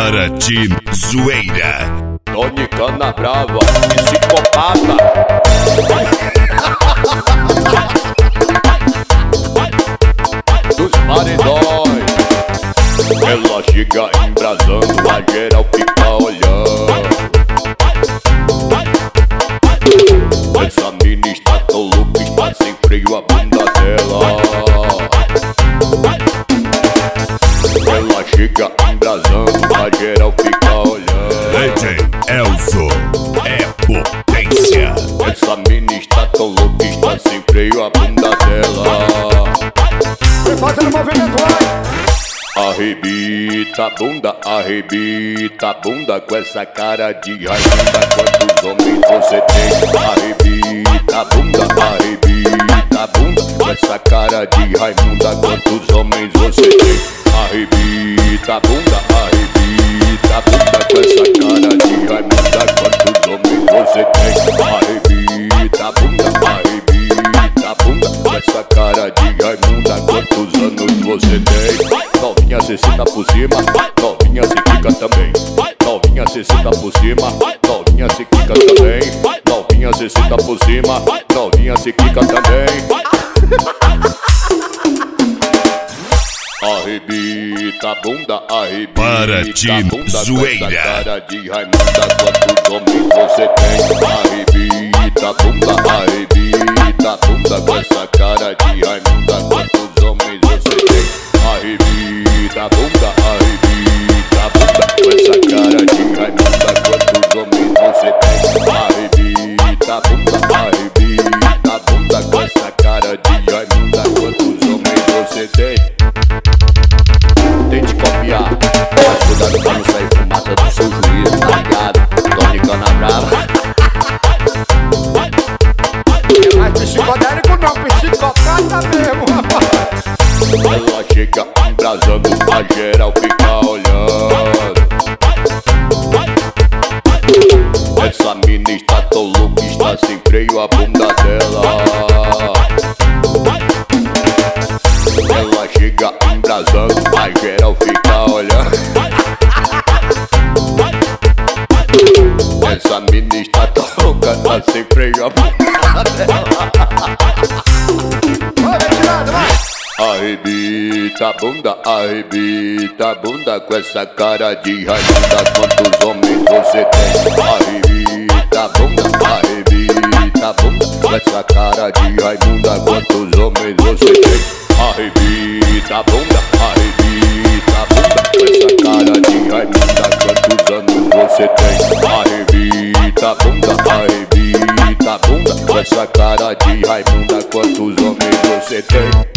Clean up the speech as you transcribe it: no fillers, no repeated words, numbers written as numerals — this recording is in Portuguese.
Para de zoeira. Tony Canabrava, psicopata. Dos paredões. Ela chega embrasando, a geral fica olhando. Essa mina está tão louca, está sem freio a bunda dela. Ela chega embrasando, a geral fica olhando. DJ Elzo é potência. Essa mina está tão louca, está sem freio a bunda dela. Vem fazendo movimento lá. Arrebita a bunda com essa cara de rainha. Quantos homens você tem? Arrebita a bunda com essa cara de Raimunda. Quantos homens você tem? Arrebita a bunda com essa cara de Raimunda. Quantos homens você tem? Arrebita a bunda com essa cara de Raimunda. Quantos anos você tem? Novinha, cê senta por cima, novinha, cê quica também. Novinha, cê senta por cima, novinha, cê quica também. Novinha, cê senta por cima, novinha, cê quica também. Arrebita a bunda, Para de zoeira. com essa cara de Raimunda. Quantos homens você tem? Arrebita a bunda com essa cara de Raimunda. Quantos homens você tem? Arrebita a bunda com essa cara de Raimunda. Quantos homens você tem? Arrebita a bunda com essa cara de Raimunda. Quantos homens você tem? Tente copiar, mas cuidado pra não sair fumaça do seu juízo, tá ligado? Tony Canabrava. É mais psicodélico não, psicopata mesmo, rapaz. Ela chega embrasando, a geral fica olhando. Essa mina está tão louca, está sem freio a bunda dela. Ela chega embrasando, a geral fica olhando. Essa mina está tão louca, está sem freio a bunda dela. Vai, retirada, vai. Arrebita a bunda com essa cara de Raimunda. Quantos homens você tem? Arrebita a bunda com essa cara de Raimunda. Quantos homens você tem? Arrebita a bunda com essa cara de Raimunda. Quantos anos você tem? Arrebita a bunda com essa cara de Raimunda. Quantos homens você tem?